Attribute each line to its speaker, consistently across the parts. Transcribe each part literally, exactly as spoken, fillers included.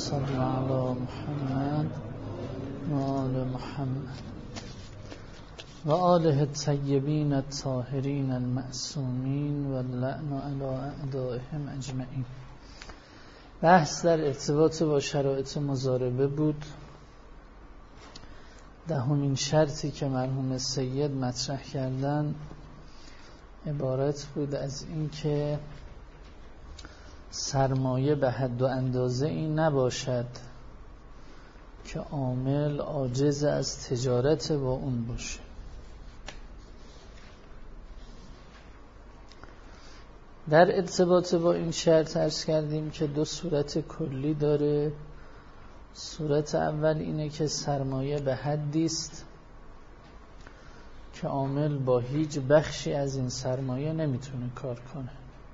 Speaker 1: صل علی محمد و آل محمد و آله الطیبین الطاهرین المعصومین و اللعن علی اعدائهم اجمعین. بحث در ارتباط با شرایط مضاربه بود. دهمین شرطی که مرحوم سید مطرح کردن عبارت بود از این که سرمایه به حد و اندازه این نباشد که عامل عاجز از تجارت با اون باشه. در ارتباط با این شرط عرض کردیم که دو صورت کلی داره. صورت اول اینه که سرمایه به حدی است که عامل با هیچ بخشی از این سرمایه نمیتونه کار کنه.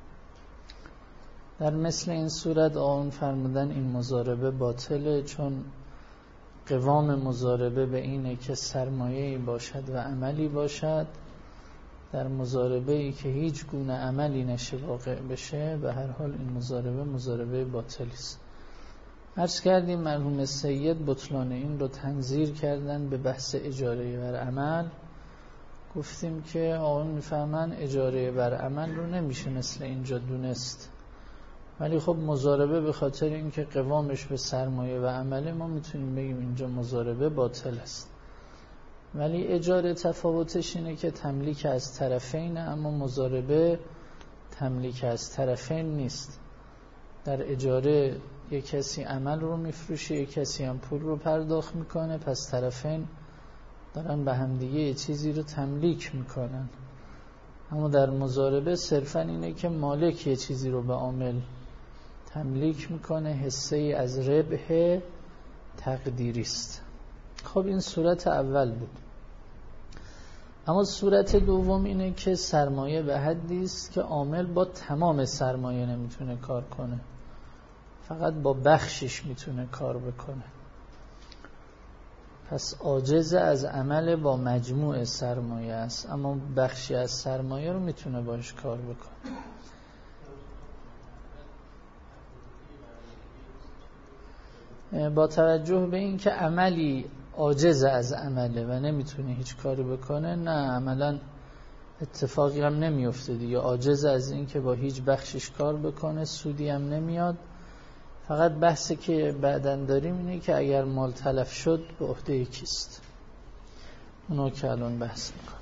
Speaker 1: در مثل این صورت آن فرمودن این مضاربه باطله، چون قوام مضاربه به اینه که سرمایه‌ای باشد و عملی باشد. در مضاربه ای که هیچ گونه عملی نشه واقع بشه، به هر حال این مضاربه مضاربه باطلی است. عرض کردیم مرحوم سید بطلان این رو تنظیر کردن به بحث اجاره بر عمل. گفتیم که آقایون میفهمن اجاره بر عمل رو نمیشه مثل اینجا دونست، ولی خب مضاربه به خاطر اینکه قوامش به سرمایه و عمله ما میتونیم بگیم اینجا مضاربه باطل است. ولی اجاره تفاوتش اینه که تملیک از طرفین، اما مضاربه تملیک از طرفین نیست. در اجاره یک کسی عمل رو میفروشه، یک کسی هم پول رو پرداخت میکنه، پس طرفین دارن به همدیگه یه چیزی رو تملیک میکنن. اما در مضاربه صرفا اینه که مالک یه چیزی رو به عامل تملیک میکنه، حصه ای از ربح تقدیری است. خب این صورت اول بود. اما صورت دوم اینه که سرمایه به حدی است که عامل با تمام سرمایه نمیتونه کار کنه، فقط با بخشش میتونه کار بکنه. پس عاجز از عمل با مجموع سرمایه است، اما بخشی از سرمایه رو میتونه باش کار بکنه. با توجه به این که عملی عاجز از عمله و نمیتونه هیچ کاری بکنه، نه عملا اتفاقی هم نمیفته دیگه. عاجز از این که با هیچ بخشش کار بکنه، سودی هم نمیاد. فقط بحثی که بعدن داریم اینه که اگر مال تلف شد به عهده کیست. اونو که الان بحث میکنم.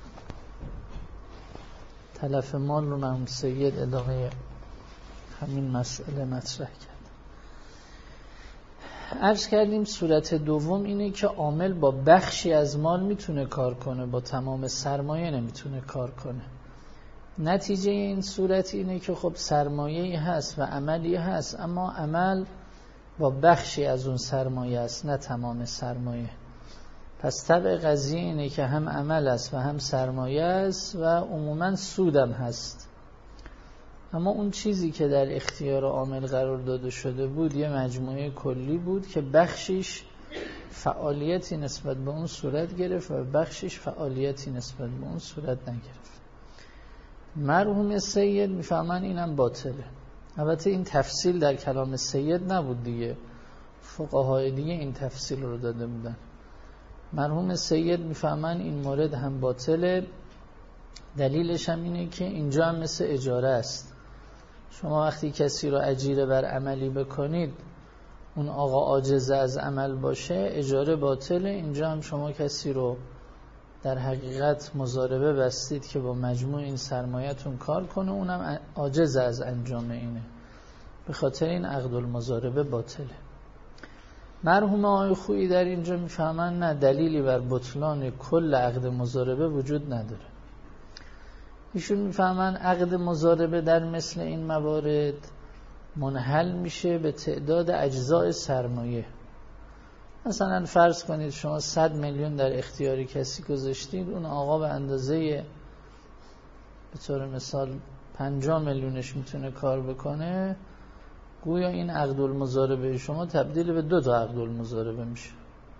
Speaker 1: تلف مال رو مرحوم سید ادامه همین مسئله مطرح کرد. عرض کردیم صورت دوم اینه که عامل با بخشی از مال میتونه کار کنه، با تمام سرمایه نمیتونه کار کنه. نتیجه این صورت اینه که خب سرمایه‌ای هست و عملی هست، اما عمل با بخشی از اون سرمایه است، نه تمام سرمایه. پس طبع قضیه اینه که هم عمل است و هم سرمایه است و عموماً سودم هست. اما اون چیزی که در اختیار عامل قرار داده شده بود یه مجموعه کلی بود که بخشش فعالیتی نسبت به اون صورت گرفت و بخشش فعالیتی نسبت به اون صورت نگرفت. مرحوم سید میفهمن اینم باطله. البته این تفصیل در کلام سید نبود دیگه، فقهای دیگه این تفصیل رو داده بودن. مرحوم سید میفهمن این مورد هم باطله. دلیلش هم اینه که اینجا هم مثل اجاره است. شما وقتی کسی رو اجیره بر عملی بکنید، اون آقا عاجز از عمل باشه، اجاره باطله. اینجا هم شما کسی رو در حقیقت مضاربه بستید که با مجموع این سرمایه‌تون کار کنه، اونم عاجز از انجام اینه. به خاطر این عقد المضاربه باطله. مرحوم آقای خویی در اینجا میفهمن نه، دلیلی بر بطلان کل عقد مضاربه وجود نداره. ایشون میفهمن عقد مضاربه در مثل این موارد منحل میشه به تعداد اجزاء سرمایه. مثلا فرض کنید شما صد میلیون در اختیار کسی گذاشتید، اون آقا به اندازه به طور مثال پنجاه میلیونش میتونه کار بکنه. گویا این عقد المضاربه شما تبدیل به دو تا عقد المضاربه میشه.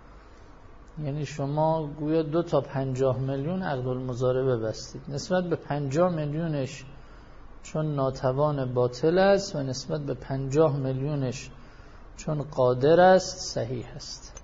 Speaker 1: یعنی شما گویا دو تا پنجاه میلیون عقد المضاربه بستید. نسبت به پنجاه میلیونش چون ناتوان باطل است و نسبت به پنجاه میلیونش چون قادر است صحیح است.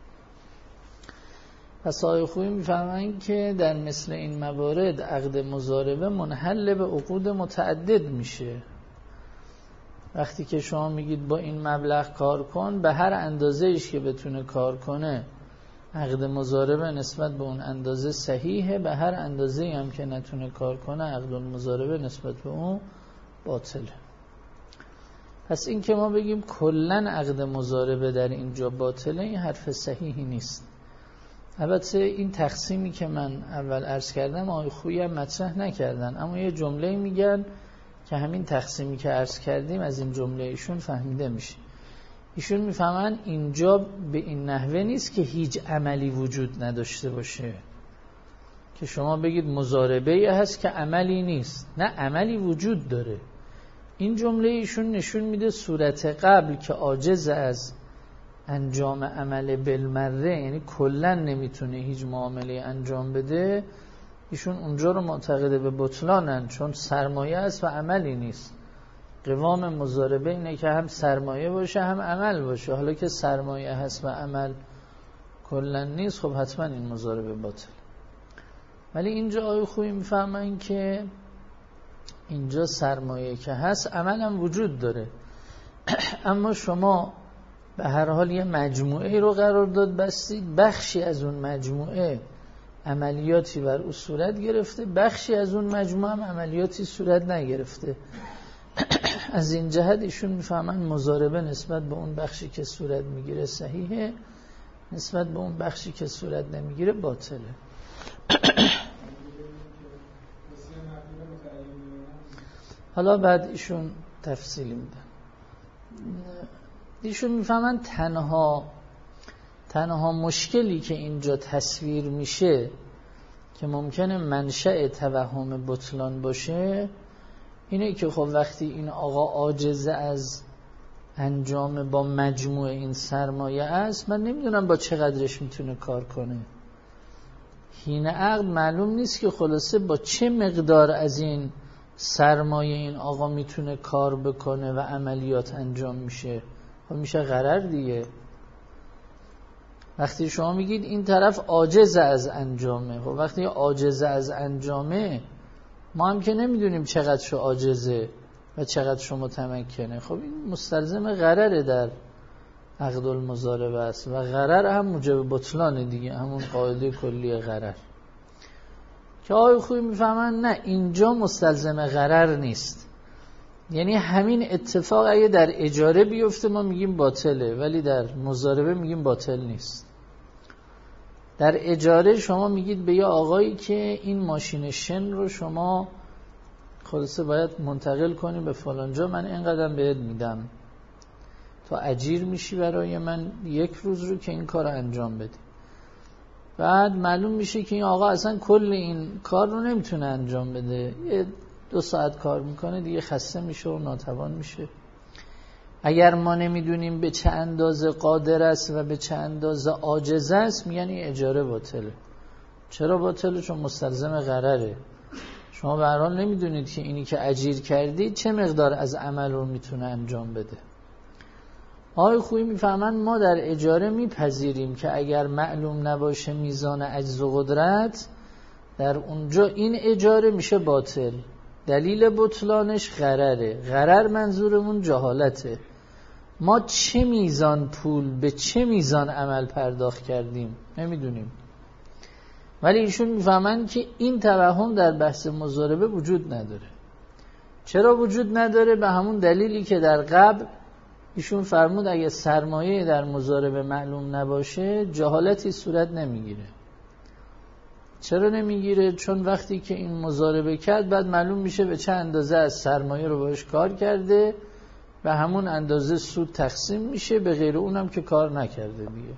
Speaker 1: پس آقای خویی میفهمن که در مثل این موارد عقد مضاربه منحل به عقود متعدد میشه. وقتی که شما میگید با این مبلغ کار کن، به هر اندازه ایش که بتونه کار کنه عقد مضاربه نسبت به اون اندازه صحیحه، به هر اندازه هم که نتونه کار کنه عقد مضاربه نسبت به اون باطله. پس این که ما بگیم کلن عقد مضاربه در اینجا باطله، این حرف صحیحی نیست. البته این تقسیمی که من اول عرض کردم آقای خویی هم مطرح نکردن، اما یه جمله میگن که همین تقسیمی که عرض کردیم از این جمله ایشون فهمیده میشه. ایشون میفهمن اینجا به این نحوه نیست که هیچ عملی وجود نداشته باشه، که شما بگید مضاربه هست که عملی نیست. نه، عملی وجود داره. این جمله ایشون نشون میده صورت قبل که عاجز از انجام عمل بالمره، یعنی کلن نمیتونه هیچ معامله انجام بده، ایشون اونجا رو معتقده به بطلانن، چون سرمایه است و عملی نیست. قوام مضاربه اینه که هم سرمایه باشه هم عمل باشه. حالا که سرمایه هست و عمل کلن نیست، خب حتما این مضاربه باطل. ولی اینجا آقای خویی میفهمن که اینجا سرمایه که هست عمل هم وجود داره، اما شما به هر حال یه مجموعه رو قرار داد بستید، بخشی از اون مجموعه عملیاتی بر او صورت گرفته، بخشی از اون مجموعه هم عملیاتی صورت نگرفته. از این جهت ایشون میفهمن مضاربه نسبت به اون بخشی که صورت میگیره صحیحه، نسبت به اون بخشی که صورت نمیگیره باطله. حالا بعد ایشون تفصیلی میدن. ایشون میفهمن تنها تنها مشکلی که اینجا تصویر میشه که ممکنه منشأ توهم بطلان باشه اینه که خب وقتی این آقا عاجز از انجام با مجموع این سرمایه است، من نمیدونم با چقدرش میتونه کار کنه. حین عقد معلوم نیست که خلاصه با چه مقدار از این سرمایه این آقا میتونه کار بکنه و عملیات انجام میشه. خب میشه غرر دیگه. وقتی شما میگید این طرف عاجز از انجامه، خب وقتی عاجز از انجامه ما هم که نمیدونیم چقدر شو عاجزه و چقدر شو متمکنه. خب این مستلزم غرره در عقد المضاربه است و غرر هم موجب بطلان دیگه، همون قاعده کلی غرر. که آقای خویی میفهمن نه، اینجا مستلزم غرر نیست. یعنی همین اتفاق اگه در اجاره بیفته ما میگیم باطله، ولی در مضاربه میگیم باطل نیست. در اجاره شما میگید به یه آقایی که این ماشین شن رو شما خلاصه باید منتقل کنی به فلان جا، من اینقدر بهت میدم، تا اجیر میشی برای من یک روز رو که این کار رو انجام بدی. بعد معلوم میشه که این آقا اصلا کل این کار رو نمیتونه انجام بده، یه دو ساعت کار میکنه دیگه خسته میشه و ناتوان میشه. اگر ما نمیدونیم به چه اندازه قادر است و به چه اندازه عاجز است، میگن این اجاره باطله. چرا باطله؟ چون مستلزم غرره. شما به هر حال نمیدونید که اینی که اجیر کردید چه مقدار از عمل رو میتونه انجام بده. آقای خویی میفهمن ما در اجاره میپذیریم که اگر معلوم نباشه میزان عجز و قدرت، در اونجا این اجاره میشه باطل. دلیل بطلانش غرره. غرر منظورمون جهالته. ما چه میزان پول به چه میزان عمل پرداخت کردیم نمیدونیم. ولی ایشون میفهمن که این توهم در بحث مضاربه وجود نداره. چرا وجود نداره؟ به همون دلیلی که در قبل ایشون فرمود اگه سرمایه در مضاربه معلوم نباشه جهالتی صورت نمیگیره. چرا نمیگیره؟ چون وقتی که این مضاربه کرد بعد معلوم میشه به چه اندازه از سرمایه رو باش کار کرده و همون اندازه سود تقسیم میشه، به غیر اونم که کار نکرده دیگه.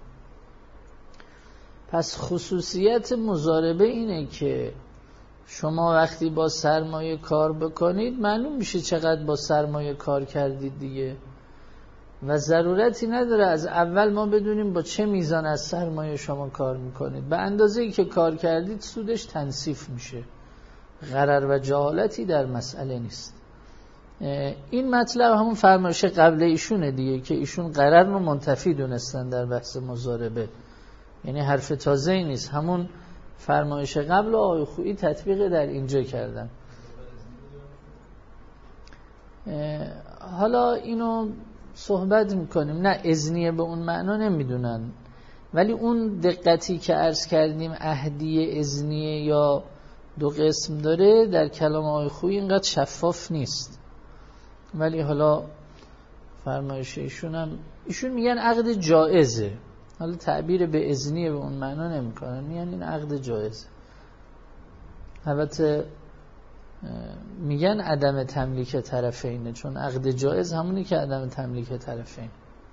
Speaker 1: پس خصوصیت مضاربه اینه که شما وقتی با سرمایه کار بکنید معلوم میشه چقدر با سرمایه کار کردید دیگه، و ضرورتی نداره از اول ما بدونیم با چه میزان از سرمایه شما کار میکنید. به اندازه‌ای که کار کردید سودش تنصیف میشه. غرر و جهالتی در مسئله نیست. این مطلب همون فرمایش قبل ایشونه دیگه که ایشون قرر رو منتفی دونستن در بحث مضاربه، یعنی حرف تازه ای نیست، همون فرمایش قبل و آقای خویی تطبیق در اینجا کردن. حالا اینو صحبت میکنیم، نه اذنیه به اون معنا نمیدونن، ولی اون دقتی که عرض کردیم اهدیه اذنیه یا دو قسم داره در کلام آقای خویی اینقدر شفاف نیست، ولی حالا فرمایش ایشون هم ایشون میگن عقد جائزه، حالا تعبیر به اذنیه به اون معنا نمیکنن، میگن این عقد جائزه. البته میگن عدم تملیک طرفینه، چون عقد جائز همونی که عدم تملیک طرفین.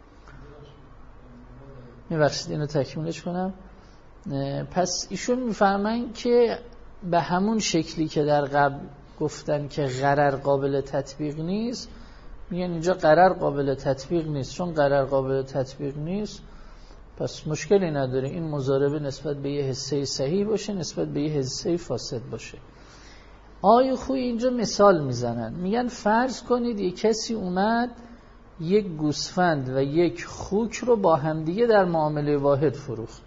Speaker 1: میبخشید اینو تکمیلش کنم. پس ایشون میفرمایند که به همون شکلی که در قبل گفتن که غرر قابل تطبیق نیست، میگن اینجا غرر قابل تطبیق نیست، چون غرر قابل تطبیق نیست پس مشکلی نداره این مضاربه نسبت به یه حصه صحیح باشه نسبت به یه حصه فاسد باشه. آقای خویی اینجا مثال میزنن، میگن فرض کنید یک کسی اومد یک گوسفند و یک خوک رو با همدیگه در معامله واحد فروخت.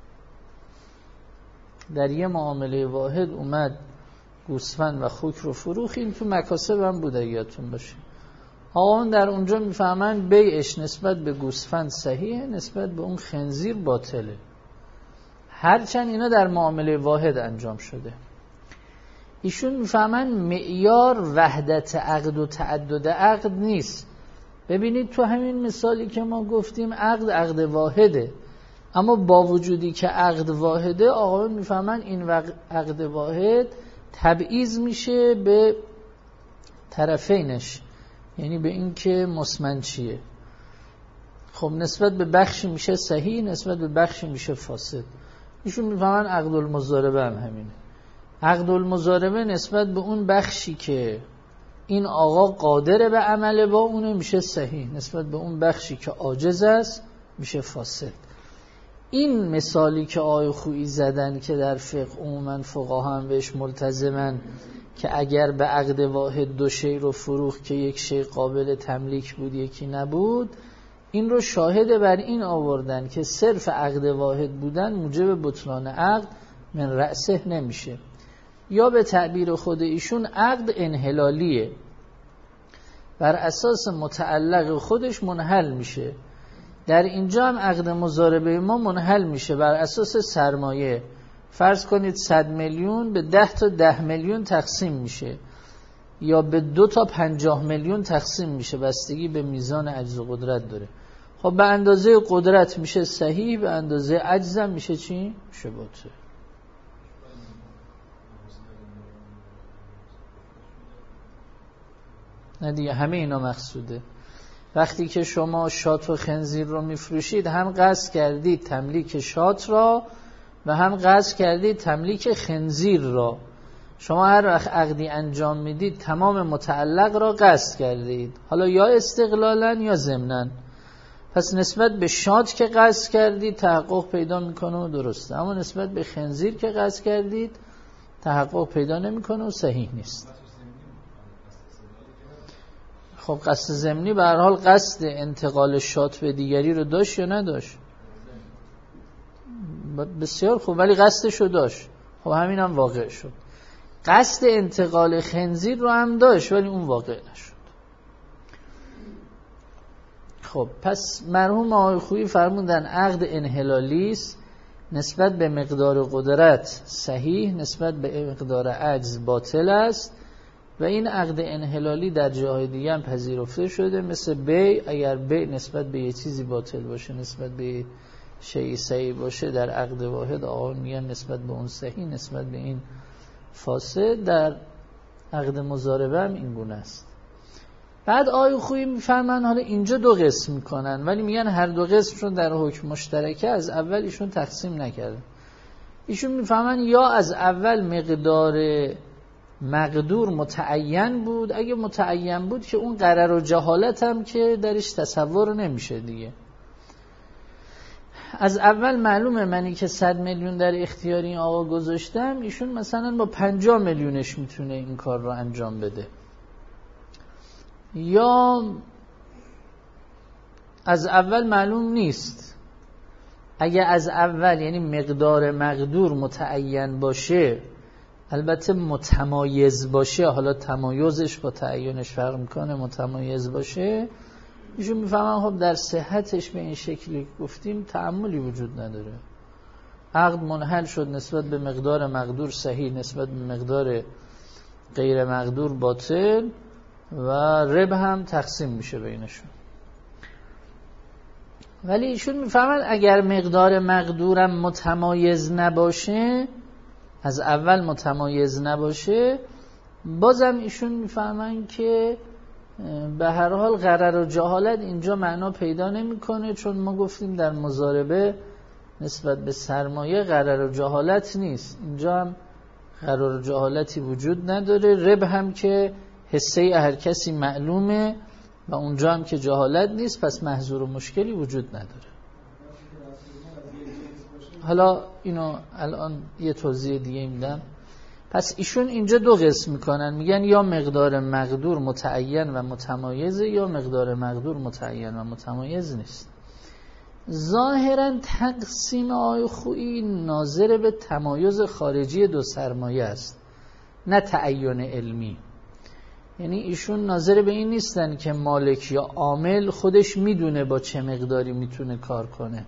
Speaker 1: در یه معامله واحد اومد گوسفند و خوک رو فروخت، این تو مکاسب هم بوده یادتون باشه. آقایان در اونجا میفهمن بیعش نسبت به گوسفند صحیحه، نسبت به اون خنزیر باطله، هرچند اینا در معامله واحد انجام شده. ایشون میفهمن معیار وحدت عقد و تعدد عقد نیست. ببینید تو همین مثالی که ما گفتیم عقد عقد واحده، اما با وجودی که عقد واحده آقایان میفهمن این عقد واحد تبعیض میشه به طرفینش، یعنی به این که مسمن چیه. خب نسبت به بخشی میشه صحیح، نسبت به بخشی میشه فاسد. ایشون میفهمن عقد المضاربه هم همینه. عقد المضاربه نسبت به اون بخشی که این آقا قادر به عمل با اونه میشه صحیح، نسبت به اون بخشی که عاجز است میشه فاسد. این مثالی که آقای خویی زدن که در فقه عموما فقها هم بهش ملتزمن که اگر به عقد واحد دو شی رو فروخت که یک شی قابل تملیک بود یکی نبود، این رو شاهد بر این آوردن که صرف عقد واحد بودن موجب بطلان عقد من رأسه نمیشه. یا به تعبیر خود ایشون عقد انحلالیه، بر اساس متعلق خودش منحل میشه. در اینجا هم عقد مضاربه ما منحل میشه بر اساس سرمایه. فرض کنید صد میلیون به ده تا ده میلیون تقسیم میشه یا به دو تا پنجاه میلیون تقسیم میشه، بستگی به میزان عجز و قدرت داره. خب به اندازه قدرت میشه صحیح، به اندازه عجزم میشه چی؟ میشه باطل. نه دیگه همه اینا مقصوده. وقتی که شما شات و خنزیر رو میفروشید هم قصد کردید تملیک شات را و هم قصد کردید تملیک خنزیر را. شما هر وقت عقدی انجام میدید تمام متعلق را قصد کردید، حالا یا استقلالا یا ضمناً. پس نسبت به شات که قصد کردید تحقق پیدا میکنه و درسته، اما نسبت به خنزیر که قصد کردید تحقق پیدا نمیکنه و صحیح نیست. خب قصد ضمنی به هر حال قصد انتقال شات به دیگری رو داشت یا نداشت؟ بسیار خوب، ولی قصدش رو داشت. خب همین هم واقع شد. قصد انتقال خنزیر رو هم داشت ولی اون واقع نشد. خب پس مرحوم آقای خویی فرمودن عقد انحلالی است، نسبت به مقدار قدرت صحیح، نسبت به مقدار عجز باطل است و این عقد انحلالی در جاهای دیگه هم پذیرفته شده، مثل بیع. اگر بیع نسبت به یه چیزی باطل باشه نسبت به شیء صحیح باشه در عقد واحد آقا میگن نسبت به اون صحیح، نسبت به این فاسد. در عقد مضاربه هم این گونه است. بعد آقای خویی میفرمن حالا اینجا دو قسم میکنن، ولی میگن هر دو قسمشون در حکم مشترکه، از اول ایشون تقسیم نکردن. ایشون میفهمن یا از اول مقدار مقدور متعین بود، اگه متعین بود که اون غرر و جهالت هم که درش تصور نمیشه دیگه. از اول معلومه منی که صد میلیون در اختیار این آقا گذاشتم، ایشون مثلا با پنجاه میلیونش میتونه این کار رو انجام بده. یا از اول معلوم نیست. اگه از اول یعنی مقدار مقدور متعین باشه، البته متمایز باشه، حالا تمایزش با تعینش فرق میکنه، متمایز باشه، ایشون میفهمن خب در صحتش به این شکلی گفتیم تعاملی وجود نداره. عقد منحل شد نسبت به مقدار مقدور صحیح، نسبت به مقدار غیر مقدور باطل و ربح هم تقسیم میشه بینشون. ولی ایشون میفهمن اگر مقدار مقدورم متمایز نباشه، از اول متمایز نباشه، بازم ایشون میفهمن که به هر حال غرر و جهالت اینجا معنا پیدا نمیکنه، چون ما گفتیم در مضاربه نسبت به سرمایه غرر و جهالت نیست. اینجا هم غرر و جهالتی وجود نداره. ربح هم که حصه هر کسی معلومه و اونجا هم که جهالت نیست، پس محظور و مشکلی وجود نداره. حالا اینو الان یه توضیح دیگه میدم. پس ایشون اینجا دو قسم میکنن، میگن یا مقدار مقدور متعین و متمایزه یا مقدار مقدور متعین و متمایز نیست. ظاهرا تقسیم آقای خویی ناظر به تمایز خارجی دو سرمایه است، نه تعین علمی. یعنی ایشون ناظر به این نیستن که مالک یا عامل خودش میدونه با چه مقداری میتونه کار کنه.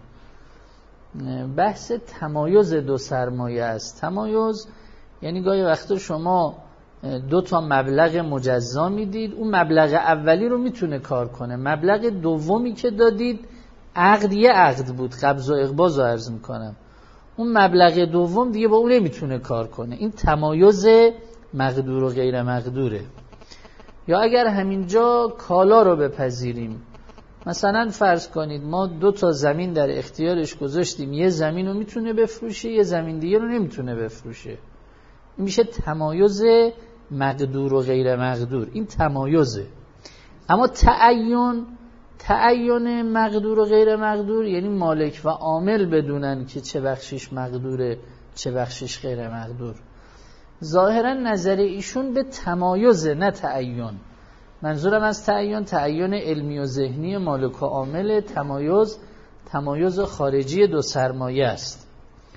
Speaker 1: بحث تمایز دو سرمایه است. تمایز یعنی گاهی وقتا شما دو تا مبلغ مجزا میدید، اون مبلغ اولی رو میتونه کار کنه، مبلغ دومی که دادید عقد یه عقد بود، قبض و اقباض رو عرض میکنم، اون مبلغ دوم دیگه با اون نمیتونه کار کنه. این تمایز مقدور و غیر مقدوره. یا اگر همینجا کالا رو بپذیریم، مثلا فرض کنید ما دو تا زمین در اختیارش گذاشتیم، یه زمین رو میتونه بفروشه، یه زمین دیگه رو نمیتونه بفروشه، این میشه تمایز مقدور و غیر مقدور. این تمایزه. اما تعین تعین مقدور و غیر مقدور یعنی مالک و عامل بدونن که چه بخشش مقدوره چه بخشش غیر مقدور. ظاهرا نظر ایشون به تمایز نه تعین. منظورم از تعین تعین علمی و ذهنی مالک و عامل، تمایز تمایز خارجی دو سرمایه است.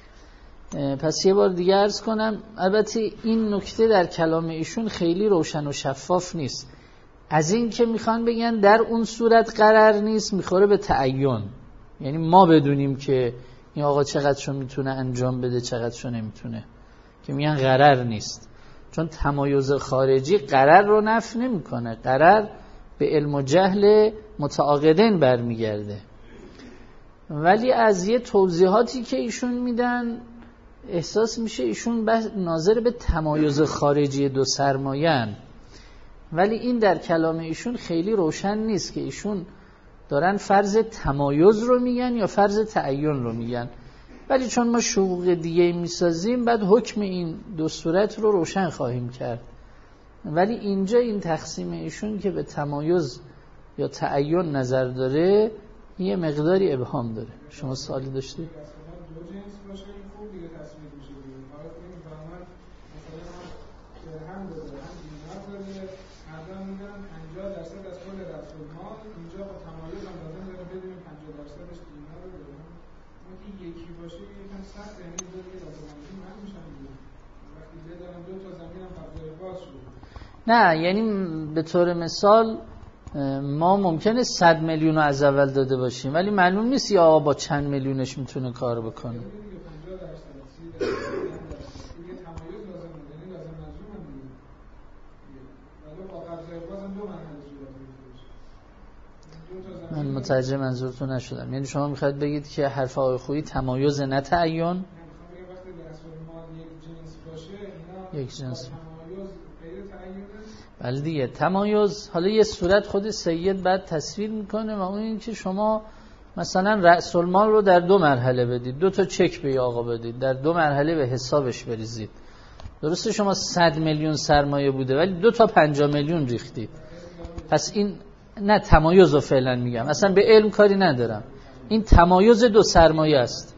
Speaker 1: پس یه بار دیگه عرض کنم، البته این نکته در کلام ایشون خیلی روشن و شفاف نیست. از این که میخوان بگن در اون صورت قرار نیست، میخوره به تعین، یعنی ما بدونیم که این آقا چقدرشو میتونه انجام بده چقدرشو نمیتونه، که میگن قرار نیست. چون تمایز خارجی قرار رو نفی نمیکنه، قرار به علم و جهل متعاقدین برمیگرده. ولی از یه توضیحاتی که ایشون میدن احساس میشه ایشون ناظر به تمایز خارجی دو سرمایه‌اند، ولی این در کلام ایشون خیلی روشن نیست که ایشون دارن فرض تمایز رو میگن یا فرض تعین رو میگن. ولی چون ما شروع دیگه میسازیم بعد حکم این دو صورت رو روشن خواهیم کرد. ولی اینجا این تقسیم ایشون که به تمایز یا تعین نظر داره یه مقداری ابهام داره. شما سوالی داشتید؟ نه، یعنی به طور مثال ما ممکنه صد میلیون رو از اول داده باشیم ولی معلوم نیست یا آقا با چند میلیونش میتونه کار بکنه. من متوجه منظورتون نشدم. یعنی شما میخواید بگید که حرف آقای خویی تمایز نه تعین؟ یک جنس. بله دیگه تمایز. حالا یه صورت خود سید بعد تصویر میکنه و اون این که شما مثلا رأس المال رو در دو مرحله بدید، دو تا چک به آقا بدید، در دو مرحله به حسابش بریزید. درسته شما صد میلیون سرمایه بوده ولی دو تا پنجاه میلیون ریختید. پس این نه تمایز رو فعلا میگم، اصلا به علم کاری ندارم، این تمایز دو سرمایه است.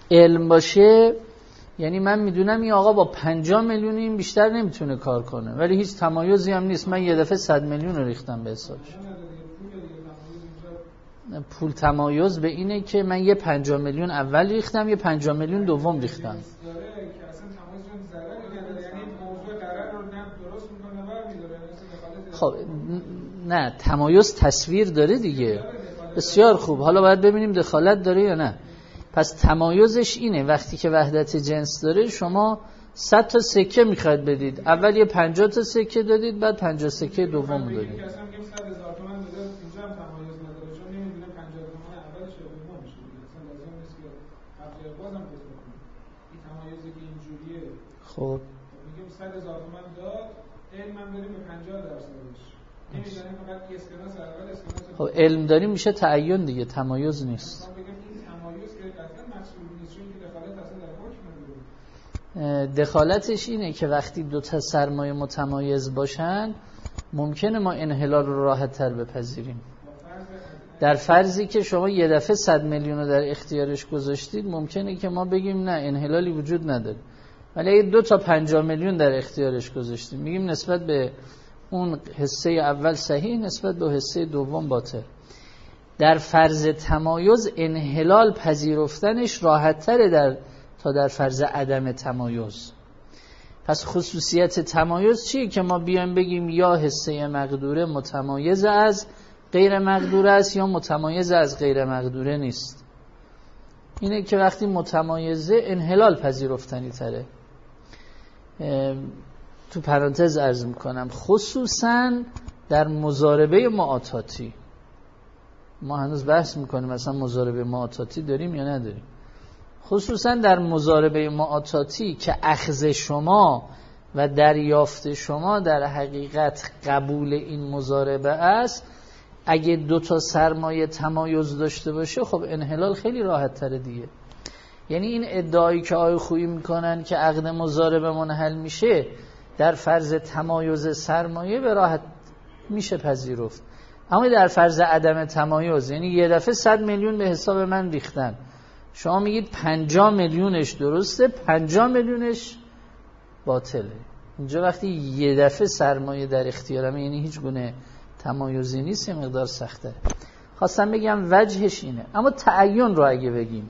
Speaker 1: علم باشه یعنی من میدونم این آقا با پنجاه میلیون این بیشتر نمیتونه کار کنه، ولی هیچ تمایزی هم نیست، من یه دفعه صد میلیون رو ریختم به حسابش. پول تمایز به اینه که من یه پنجاه میلیون اول ریختم، یه پنجاه میلیون دوم ریختم. خب نه، تمایز تصویر داره دیگه. بسیار خوب، حالا باید ببینیم دخالت داره یا نه. پس تمایزش اینه وقتی که وحدت جنس داره شما صد تا سکه میخواید بدید، اول یه پنجاه تا سکه دادید، بعد پنجاه سکه دوم دادید. خب
Speaker 2: میگم صد هزار تومان داد، علم من بریم به پنجاه درصدش. نمیدونیم فقط اسکناس اول اسکناس.
Speaker 1: خب علم داریم میشه تعین دیگه، تمایز نیست.
Speaker 2: من بگم این تمایز که قطعا محسوب نیست، چون که دخالت اصلا در حکم نداره.
Speaker 1: دخالتش اینه که وقتی دو تا سرمایه متمایز باشن ممکنه ما انحلال رو راحت تر بپذیریم. در فرضی که شما یه دفعه صد میلیون رو در اختیارش گذاشتید ممکنه که ما بگیم نه انحلالی وجود نداره، ولی اگه دو تا پنجاه میلیون در اختیارش گذاشتیم میگیم نسبت به اون حصه اول صحیح، نسبت به حصه دوم باطل. در فرض تمایز انحلال پذیرفتنش راحت تره در تا در فرض عدم تمایز. پس خصوصیت تمایز چیه که ما بیایم بگیم یا حصه مقدوره متمایز از غیر مقدوره است یا متمایز از غیر مقدوره نیست. اینه که وقتی متمایزه انحلال پذیرفتنی تره. تو پرانتز عرض میکنم خصوصا در مضاربه معاطاتی، ما هنوز بحث میکنیم مثلا مضاربه معاطاتی داریم یا نداریم. خصوصا در مضاربه معاطاتی که اخذ شما و دریافت شما در حقیقت قبول این مضاربه است، اگه دو تا سرمایه تمایز داشته باشه خب انحلال خیلی راحت تره دیگه. یعنی این ادعایی که آقای خویی میکنن که عقد مضاربه منحل میشه در فرض تمایز سرمایه به راحت میشه پذیرفت، اما در فرض عدم تمایز یعنی یه دفعه صد میلیون به حساب من ریختن، شما میگید پنجاه میلیونش درسته، پنجاه میلیونش باطله. اینجا وقتی یه دفعه سرمایه در اختیارم یعنی هیچ گونه تمایزی نیست، یه مقدار سخته. خواستم بگم وجهش اینه. اما تعین رو اگه بگیم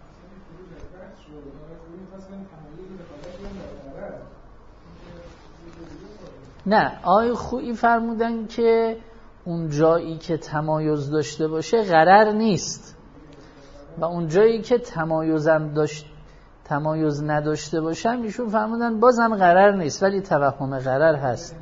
Speaker 1: نه، آقای خویی فرمودن که اون جایی که تمایز داشته باشه غرر نیست و اون جایی که تمایزم داشت تمایز نداشته باشم ایشون فرمودن بازم غرر نیست ولی توهم غرر هست.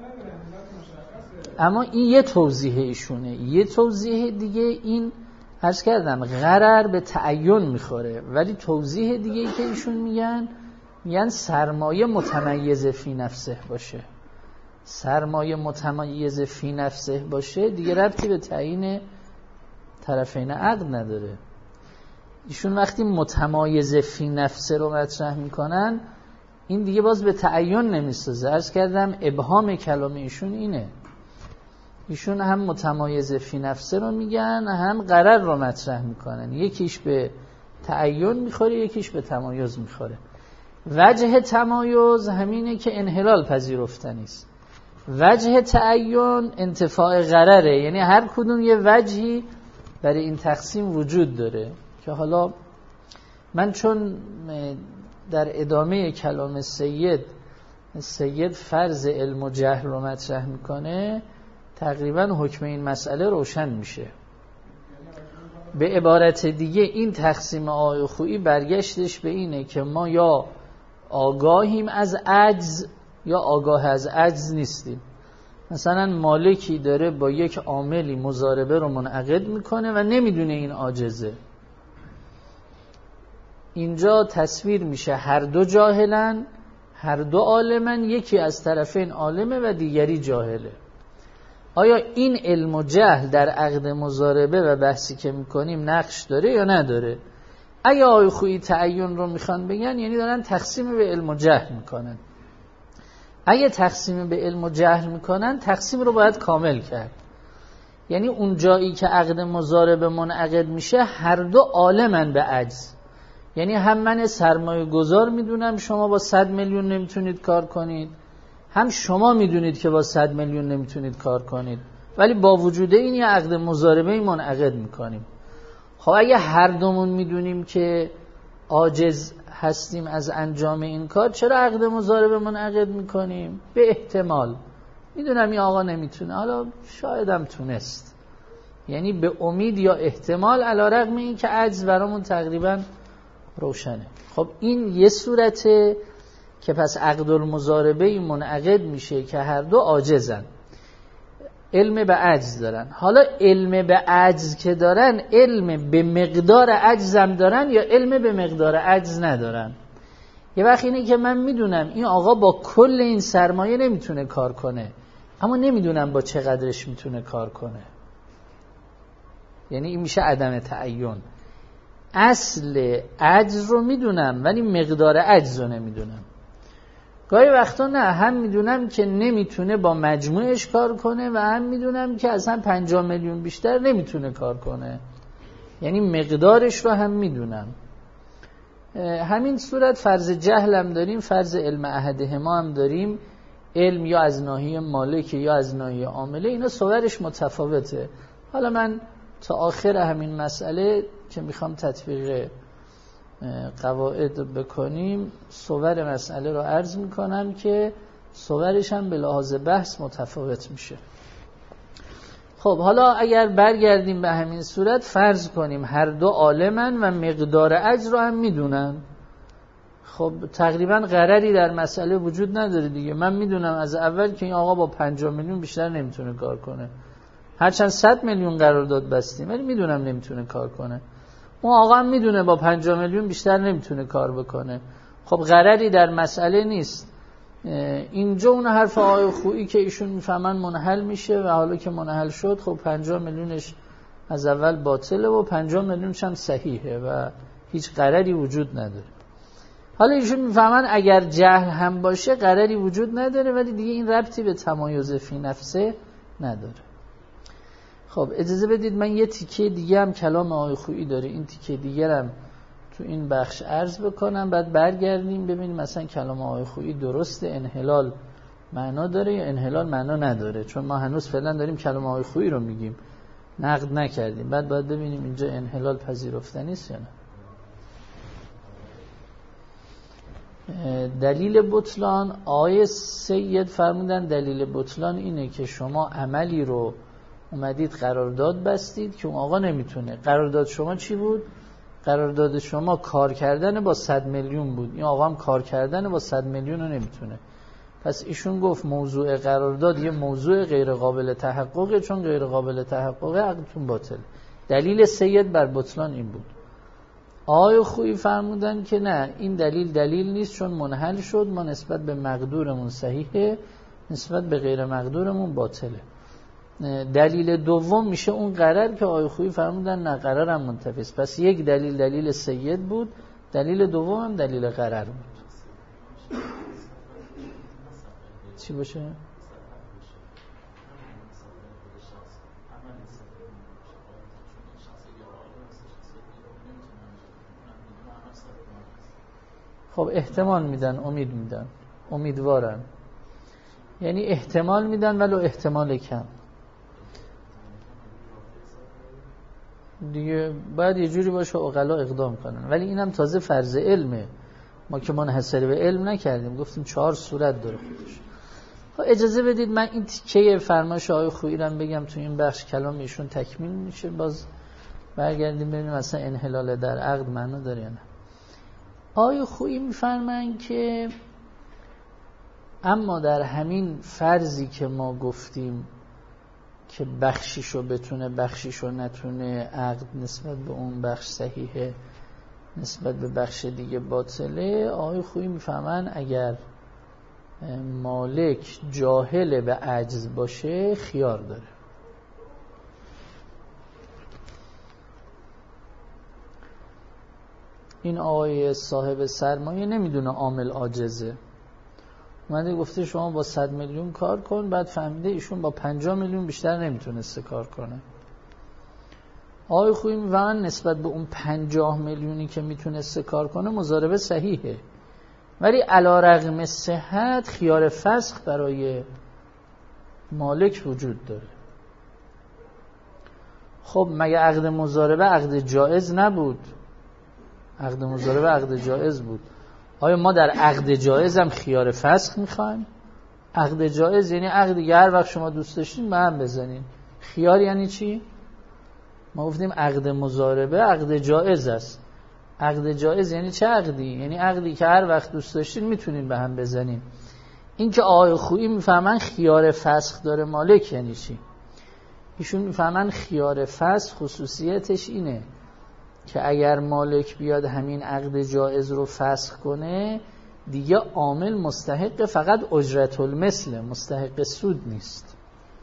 Speaker 1: اما این یه توضیح ایشونه. یه توضیح دیگه این عرض کردم غرر به تعین میخوره، ولی توضیح دیگه ای که ایشون میگن میگن سرمایه متمیز فی نفسه باشه. سرمایه متمیز فی نفسه باشه دیگه ربطی به تعیین طرفین عقد نداره. ایشون وقتی متمایز فی نفسه رو مطرح میکنن این دیگه باز به تعین نمیسازه. عرض کردم ابهام کلام ایشون اینه. ایشون هم متمایز فی نفسه رو میگن هم غرر رو مطرح میکنن، یکیش به تعین میخوره یکیش به تمایز میخوره. وجه تمایز همینه که انحلال پذیرفتنی است، وجه تعین انتفاع غرره، یعنی هر کدوم یه وجهی برای این تقسیم وجود داره که حالا من چون در ادامه کلام سید سید فرض علم و جهل رو مطرح میکنه تقریبا حکم این مسئله روشن میشه. به عبارت دیگه این تقسیم آقای خویی برگشتش به اینه که ما یا آگاهیم از عجز یا آگاه از عجز نیستیم. مثلا مالکی داره با یک عاملی مضاربه رو منعقد میکنه و نمیدونه این عاجزه، اینجا تصویر میشه هر دو جاهلن، هر دو عالمن، یکی از طرفین عالمه و دیگری جاهله. آیا این علم و جهل در عقد مضاربه و بحثی که میکنیم نقش داره یا نداره؟ اگه آقای خویی تعین رو میخوان بگن یعنی دارن تقسیم به علم و جهل میکنن. اگه تقسیم به علم و جهل میکنن تقسیم رو باید کامل کرد، یعنی اون جایی که عقد مضاربه منعقد میشه هر دو عالمن به عجز، یعنی هم من سرمایه گذار میدونم شما با صد میلیون نمیتونید کار کنید، هم شما میدونید که با صد میلیون نمیتونید کار کنید، ولی با وجود این یه عقد مضاربه منعقد میکنیم. خب اگه هر دومون میدونیم که عاجز هستیم از انجام این کار، چرا عقد مضاربه منعقد میکنیم؟ به احتمال میدونم این آقا نمیتونه، حالا شایدم تونست، یعنی به امید یا احتمال، علی رغم این که عجز برامون تقریبا روشنه. خب این یه صورته که پس عقد المضاربه منعقد میشه که هر دو عاجزن، علم به عجز دارن. حالا علم به عجز که دارن، علم به مقدار عجزم دارن یا علم به مقدار عجز ندارن؟ یه وقت اینه که من میدونم این آقا با کل این سرمایه نمیتونه کار کنه، اما نمیدونم با چقدرش میتونه کار کنه، یعنی این میشه عدم تعین. اصل عجز رو میدونم ولی مقدار عجز رو نمیدونم. گاهی وقتا نه، هم میدونم که نمیتونه با مجموعش کار کنه و هم میدونم که اصلا پنجاه میلیون بیشتر نمیتونه کار کنه، یعنی مقدارش رو هم میدونم. همین صورت فرض جهل هم داریم، فرض علم احدهما هم داریم. علم یا از ناحیه مالک یا از ناحیه عامله، اینا صورتش متفاوته. حالا من تا آخر همین مسئله که میخوام تطبیق قواعد بکنیم صور مسئله رو عرض میکنم که صورش هم به لحاظ بحث متفاوت میشه. خب حالا اگر برگردیم به همین صورت، فرض کنیم هر دو عالمن و مقدار اجر رو هم میدونن. خب تقریبا قراری در مسئله وجود نداره دیگه. من میدونم از اول که این آقا با پنجاه میلیون بیشتر نمیتونه کار کنه، هرچند صد میلیون قرارداد بستیم ولی میدونم نمیتونه کار کنه. اون آقا هم میدونه با پنجاه میلیون بیشتر نمیتونه کار بکنه. خب قراری در مسئله نیست. اینجا اون حرف آقای خویی که ایشون میفهمن منحل میشه و حالا که منحل شد خب پنجاه میلیونش از اول باطله و پنجاه میلیونش هم صحیحه و هیچ قراری وجود نداره. حالا ایشون میفهمن اگر جهل هم باشه قراری وجود نداره ولی دیگه این ربطی به تمایز فی نفسه نداره. خب اجازه بدید من یه تیکه دیگه هم کلام آقای خویی داره، این تیکه دیگه هم تو این بخش عرض بکنم، بعد برگردیم ببینیم مثلا کلام آقای خویی درسته، انحلال معنا داره یا انحلال معنا نداره، چون ما هنوز فعلا داریم کلام آقای خویی رو میگیم، نقد نکردیم. بعد باید ببینیم اینجا انحلال پذیرفتنی است یا نه. دلیل بطلان، آقای سید فرمودن دلیل بطلان اینه که شما عملی رو اومدید قرارداد بستید که اون آقا نمیتونه. قرارداد شما چی بود؟ قرارداد شما کار کردن با صد میلیون بود، این آقا هم کار کردن با صد میلیون رو نمیتونه. پس ایشون گفت موضوع قرارداد یه موضوع غیر قابل تحققه، چون غیر قابل تحققه عقدتون باطل. دلیل سید بر بطلان این بود. آقای خویی فرمودن که نه، این دلیل دلیل نیست چون منحل شد، ما نسبت به مقدورمون صحیحه، نسبت به غیر مقدورمون باطله. دلیل دوم میشه اون قرار که آقای خویی فرمودن نه، قرارم منتفی است. پس یک دلیل دلیل سید بود، دلیل دوم هم دلیل قرار بود. چی باشه؟ خب احتمال میدن، امید میدن، امیدوارن، یعنی احتمال میدن ولو احتمال کم دیگه. باید یه جوری باشه عقلا اقدام کنن، ولی اینم تازه فرض علمه، ما که منحصر به علم نکردیم، گفتیم چهار صورت داره خودش. خب اجازه بدید من این تیکه فرمایش آقای خویی رو بگم، تو این بخش کلام ایشون تکمیل میشه، باز برگردیم ببینیم اصلا انحلال در عقد معنا داره یا نه. آقای خویی میفرمایند که اما در همین فرضی که ما گفتیم که بخشیشو بتونه بخشیشو نتونه، عقد نسبت به اون بخش صحیحه نسبت به بخش دیگه باطله، آقای خویی میفهمن اگر مالک جاهل به عجز باشه خیار داره. این آقای صاحب سرمایه نمیدونه عامل عاجزه، اومده گفته شما با صد میلیون کار کن، بعد فهمیده ایشون با پنجاه میلیون بیشتر نمیتونسته کار کنه. آقای خویی میفهمن نسبت به اون پنجاه میلیونی که میتونسته کار کنه مضاربه صحیحه، ولی علی‌رغم صحت خیار فسخ برای مالک وجود داره. خب مگه عقد مضاربه عقد جائز نبود؟ عقد مضاربه عقد جائز بود. آیا ما در عقد جائز هم خیار فسخ میخوایم؟ عقد جائز یعنی عقد دیگه هر وقت شما دوست داشتین به هم بزنین. خیار یعنی چی؟ ما گفتیم عقد مضاربه عقد جائز است. عقد جائز یعنی چه عقدی؟ یعنی عقدی که هر وقت دوست داشتین میتونین به هم بزنین. این که آقای خویی میفهمن خیار فسخ داره مالک یعنی چی؟ ایشون میفهمن خیار فسخ خصوصیتش اینه که اگر مالک بیاد همین عقد جائز رو فسخ کنه دیگه عامل مستحق فقط اجرت المثل، مستحق سود نیست.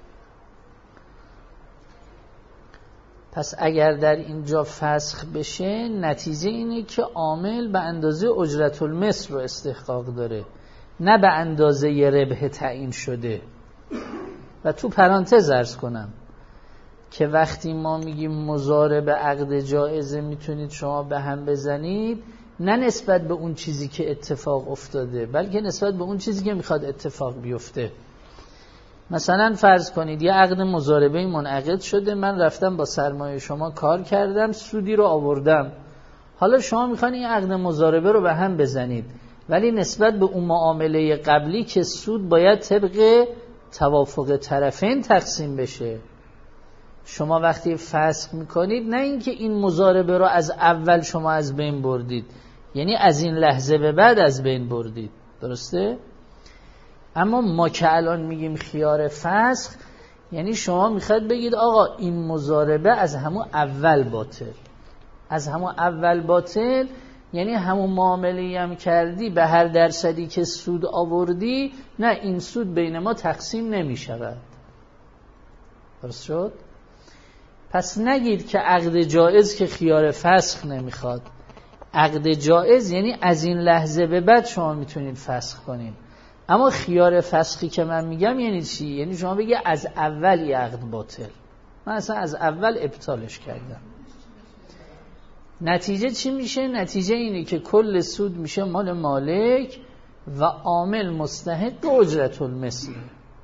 Speaker 1: پس اگر در اینجا فسخ بشه نتیجه اینه که عامل به اندازه اجرت المثل رو استحقاق داره، نه به اندازه ربح تعیین شده. و تو پرانتز عرض کنم که وقتی ما میگیم مضاربه عقد جائزه میتونید شما به هم بزنید، نه نسبت به اون چیزی که اتفاق افتاده بلکه نسبت به اون چیزی که میخواد اتفاق بیفته. مثلا فرض کنید یه عقد مضاربه منعقد شده، من رفتم با سرمایه شما کار کردم، سودی رو آوردم. حالا شما میخواین این عقد مضاربه رو به هم بزنید، ولی نسبت به اون معامله قبلی که سود باید طبق توافق طرفین تقسیم بشه. شما وقتی فسخ میکنید نه اینکه این مضاربه رو از اول شما از بین بردید، یعنی از این لحظه به بعد از بین بردید، درسته؟ اما ما که الان میگیم خیار فسخ یعنی شما میخواید بگید آقا این مضاربه از همون اول باطل. از همون اول باطل یعنی همون معامله‌ای هم کردی به هر درصدی که سود آوردی، نه این سود بین ما تقسیم نمیشود. درست شد؟ پس نگید که عقد جائز که خیار فسخ نمیخواد. عقد جائز یعنی از این لحظه به بعد شما میتونید فسخ کنید. اما خیار فسخی که من میگم یعنی چی؟ یعنی شما بگی از اول یه عقد باطل، من اصلا از اول ابطالش کردم. نتیجه چی میشه؟ نتیجه اینه که کل سود میشه مال مالک و عامل مستحق اجرت المثل.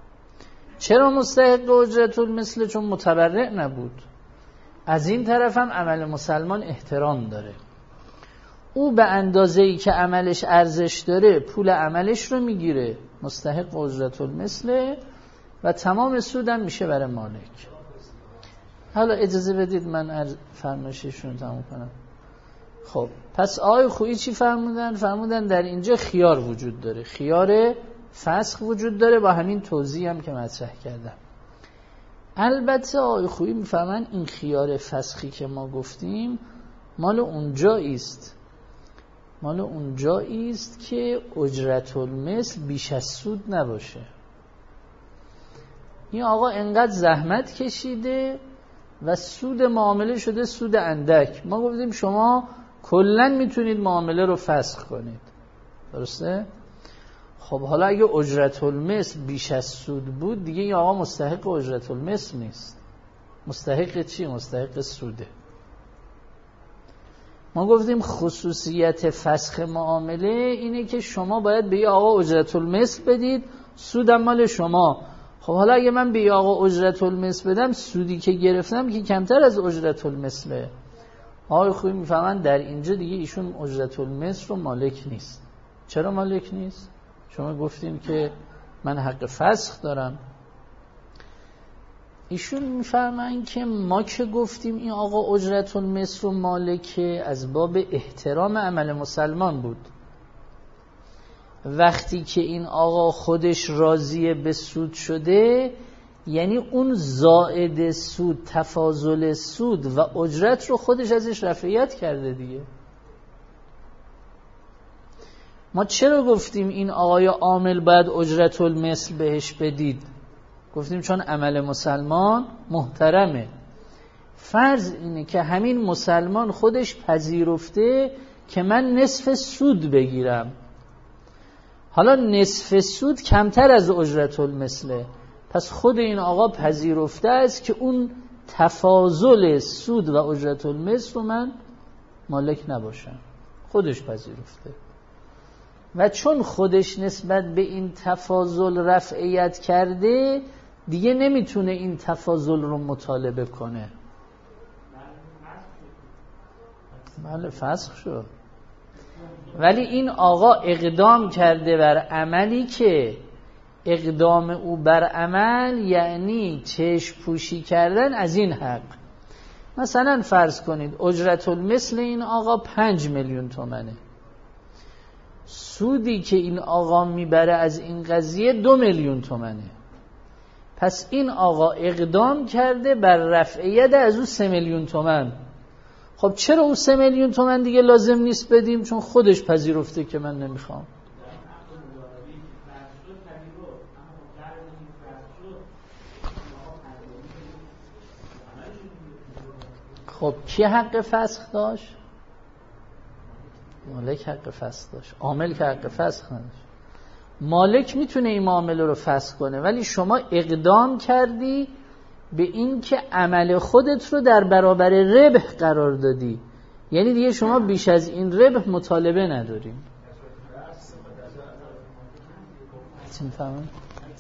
Speaker 1: چرا مستحق اجرت المثل؟ چون متبرع نبود. از این طرف هم عمل مسلمان احترام داره. او به اندازه‌ای که عملش ارزش داره پول عملش رو میگیره، مستحق اجرت المثل، و تمام سودم میشه برای مالک. حالا اجازه بدید من فرمایششون رو تموم کنم. خب پس آقای خویی چی فرمودن؟ فرمودن در اینجا خیار وجود داره، خیار فسخ وجود داره، با همین توضیح هم که مطرح کردم. البته آقای خویی میفهمن این خیار فسخی که ما گفتیم مال اونجایی است مال اونجایی است که اجرت المثل بیش از سود نباشه. این آقا انقدر زحمت کشیده و سود معامله شده سود اندک. ما گفتیم شما کلن میتونید معامله رو فسخ کنید، درسته؟ خب حالا اگه اجرت المثل بیش از سود بود دیگه این آقا مستحق اجرت المثل نیست. مستحق چی؟ مستحق سوده. ما گفتیم خصوصیت فسخ معامله اینه که شما باید به یه آقا اجرت المثل بدید، سودم مال شما. خب حالا اگه من به یه آقا اجرت المثل بدم، سودی که گرفتم که کمتر از اجرت المثله. آقای خویی میفهمن در اینجا دیگه ایشون اجرت المثل رو مالک نیست. چرا مالک نیست؟ شما گفتیم که من حق فسخ دارم. ایشون میفهمن که ما که گفتیم این آقا اجرت المثل و مالکه از باب احترام عمل مسلمان بود. وقتی که این آقا خودش راضیه به سود شده، یعنی اون زائد سود، تفاضل سود و اجرت رو خودش ازش رفعیت کرده دیگه. ما چرا گفتیم این آقای عامل باید اجرت المثل بهش بدید؟ گفتیم چون عمل مسلمان محترمه. فرض اینه که همین مسلمان خودش پذیرفته که من نصف سود بگیرم. حالا نصف سود کمتر از اجرت المثله، پس خود این آقا پذیرفته است که اون تفاضل سود و اجرت المثل رو من مالک نباشم. خودش پذیرفته و چون خودش نسبت به این تفاضل رفعیت کرده دیگه نمیتونه این تفاضل رو مطالبه کنه. بله فسخ شد، ولی این آقا اقدام کرده بر عملی که اقدام او بر عمل یعنی چشم پوشی کردن از این حق. مثلا فرض کنید اجرت المثل این آقا پنج میلیون تومنه، سودی که این آقا میبره از این قضیه دو میلیون تومنه، پس این آقا اقدام کرده بر رفعیت از او سه میلیون تومن. خب چرا او سه میلیون تومن دیگه لازم نیست بدیم؟ چون خودش پذیرفته که من نمیخوام. خب کی حق فسخ داشت؟ مالک حق فسخ داشت، عامل که حق فسخ نداشت. مالک میتونه این معامله رو فسخ کنه، ولی شما اقدام کردی به این که عمل خودت رو در برابر ربح قرار دادی، یعنی دیگه شما بیش از این ربح مطالبه نداریم. چی میفهمون؟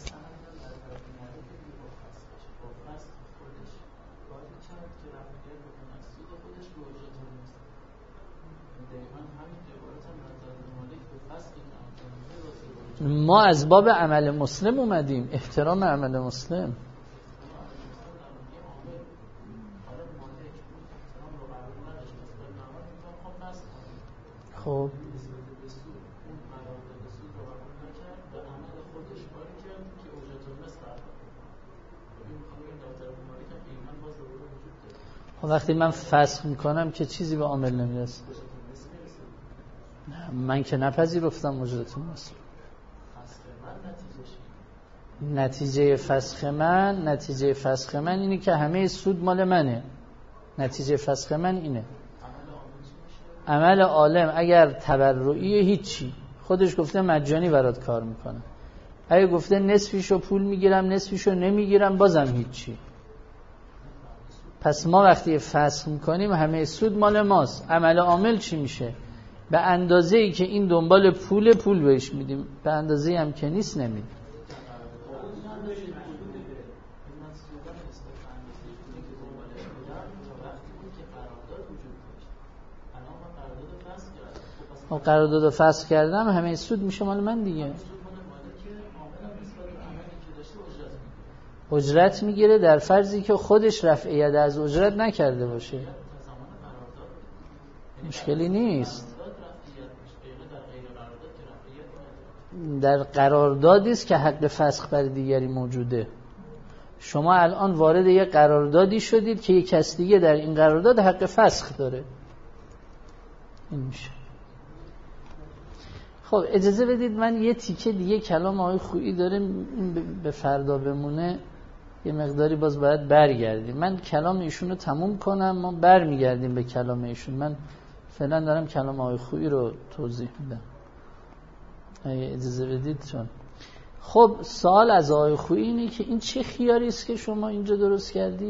Speaker 1: ما از باب عمل مسلم اومدیم، احترام عمل مسلم. خب وقتی من فسخ میکنم که چیزی به عامل نمیرسه. من که نپذیرفتم اجرت المثل. نتیجه فسخ من نتیجه فسخ من اینه که همه سود مال منه. نتیجه فسخ من اینه. عمل عالم اگر تبرعی هیچی، خودش گفته مجانی برات کار میکنه، اگه گفته نصفیشو پول میگیرم نصفیشو نمیگیرم بازم هیچی. پس ما وقتی فسخ میکنیم همه سود مال ماست. عمل عامل چی میشه؟ به اندازه‌ای که این دنبال پول پول بهش میدیم، به اندازه‌ای هم که نیست نمیدیم. و قرارداد فسخ کردم همه سود میشه مال من دیگه. اجرت میگیره در فرضی که خودش رفعیت از اجرت نکرده باشه، مشکلی نیست. در قراردادی است که حق فسخ بر دیگری موجوده. شما الان وارد یه قراردادی شدید که یک کس دیگه در این قرارداد حق فسخ داره. این میشه. خب اجازه بدید من یه تیکه دیگه کلام آقای خویی داره به فردا بمونه، یه مقداری باز باید برگردیم. من کلام ایشون رو تموم کنم، ما برمیگردیم به کلام ایشون. من فعلا دارم کلام آقای خویی رو توضیح میدم، اجازه بدید. چون خب سوال از آقای خویی اینه که این چه خیاری است که شما اینجا درست کردید؟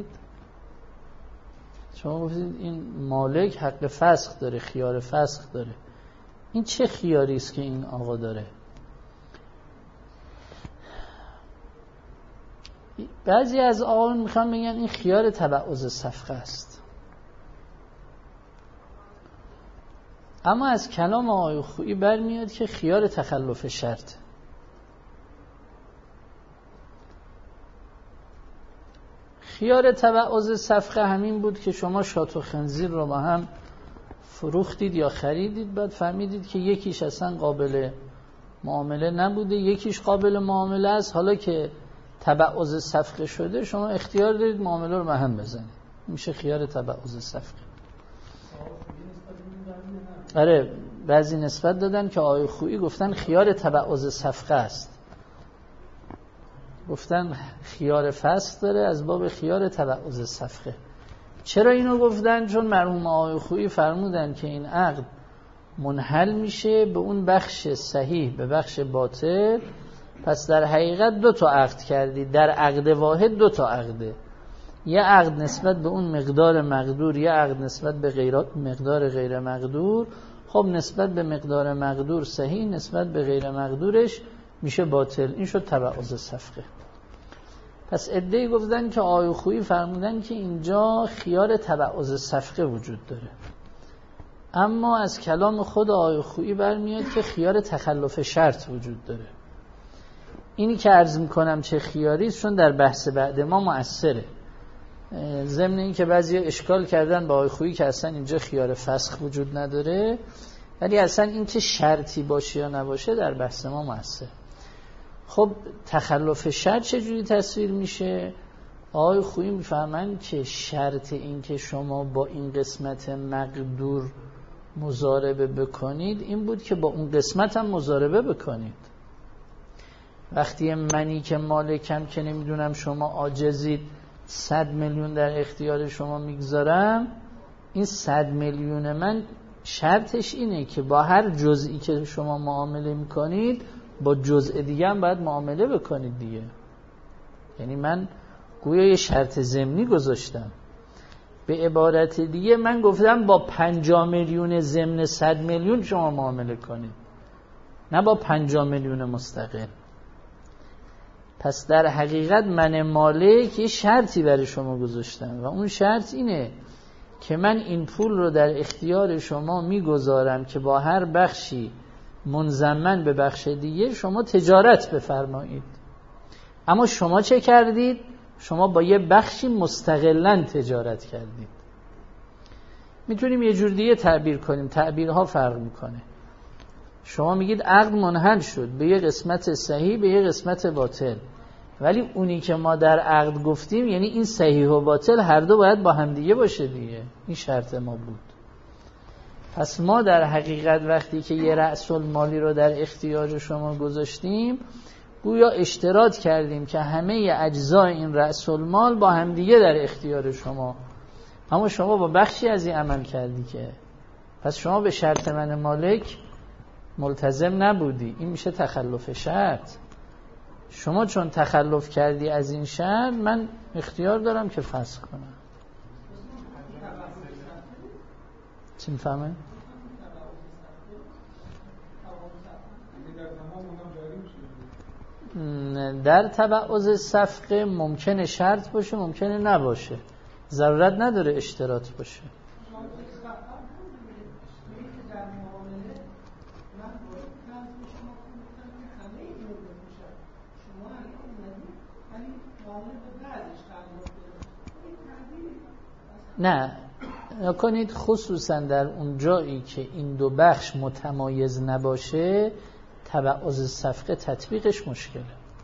Speaker 1: شما گفتید این مالک حق فسخ داره، خیار فسخ داره. این چه خیاری است که این آقا داره؟ بعضی از آقایون میخوان بگن این خیار تبعض صفقه است، اما از کلام آقای خویی برمیاد که خیار تخلف شرط. خیار تبعض صفقه همین بود که شما شات و خنزیر رو با هم فروختید یا خریدید، بعد فهمیدید که یکیش اصلا قابل معامله نبوده، یکیش قابل معامله است. حالا که تبعض صفقه شده شما اختیار دارید معامله رو به هم بزنید. میشه خیار تبعض صفقه. آره بعضی نسبت دادن که آقای خویی گفتن خیار تبعض صفقه است، گفتن خیار فسخ داره از باب خیار تبعض صفقه. چرا اینو گفتن؟ چون مرحوم آقای خویی فرمودن که این عقد منحل میشه به اون بخش صحیح به بخش باطل، پس در حقیقت دو تا عقد کردی، در عقد واحد دو تا عقده. یه عقد نسبت به اون مقدار مقدور، یه عقد نسبت به غیر مقدار غیر مقدور. خب نسبت به مقدار مقدور صحیح، نسبت به غیر مقدورش میشه باطل. این شد تبعض صفقه. پس عده‌ای گفتن که آقای خویی فرمودن که اینجا خیار تبعض صفقه وجود داره، اما از کلام خود آقای خویی برمیاد که خیار تخلف شرط وجود داره. اینی که عرض میکنم چه خیاری است چون در بحث بعد ما مؤثره. ضمن این که بعضی اشکال کردن با آقای خویی که اصلا اینجا خیار فسخ وجود نداره، ولی اصلا این که شرطی باشه یا نباشه در بحث ما مؤثر. خب تخلف شرط چجوری تصویر میشه؟ آقای خویی میفهمن که شرط این که شما با این قسمت مقدور مضاربه بکنید این بود که با اون قسمت هم مضاربه بکنید. وقتی منی که مالکم که نمیدونم شما عاجزید صد میلیون در اختیار شما میگذارم، این صد میلیون من شرطش اینه که با هر جزئی که شما معامله میکنید با جزء دیگه هم باید معامله بکنید دیگه. یعنی من گویا یه شرط ضمنی گذاشتم. به عبارت دیگه من گفتم با پنجاه میلیون ضمن صد میلیون شما معامله کنید، نه با پنجاه میلیون مستقل. پس در حقیقت من مالک یه شرطی برای شما گذاشتم و اون شرط اینه که من این پول رو در اختیار شما میگذارم که با هر بخشی منضمن به بخش دیگه شما تجارت بفرمایید. اما شما چه کردید؟ شما با یه بخشی مستقلاً تجارت کردید. میتونیم یه جور دیگه تعبیر کنیم، تعبیرها فرق میکنه. شما میگید عقد منحل شد به یه قسمت صحیح به یه قسمت باطل، ولی اونی که ما در عقد گفتیم یعنی این صحیح و باطل هر دو باید با هم دیگه باشه دیگه. این شرط ما بود. پس ما در حقیقت وقتی که یه رأس المالی رو در اختیار شما گذاشتیم گویا اشتراط کردیم که همه اجزای این رأس المال با هم دیگه در اختیار شما، اما شما با بخشی از این عمل کردی که پس شما به شرط من مالک ملتزم نبودی. این میشه تخلف شرط. شما چون تخلف کردی از این شرط من اختیار دارم که فسخ کنم. چی میفهمه؟ در تبعض صفقه ممکنه شرط باشه ممکنه نباشه، ضرورت نداره اشتراط باشه. نه نکنید، خصوصا در اون جایی که این دو بخش متمایز نباشه تبعض صفقه تطبیقش مشکله.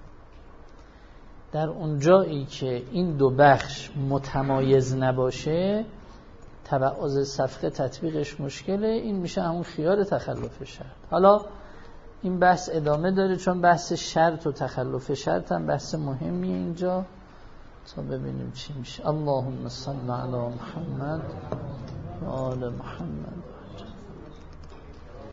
Speaker 1: در اون جایی که این دو بخش متمایز نباشه تبعض صفقه تطبیقش مشکله. این میشه همون خیار تخلف شرط. حالا این بحث ادامه داره چون بحث شرط و تخلف شرط هم بحث مهمیه اینجا، تا ببینیم چی میشه. اللهم صل علی محمد و آل محمد.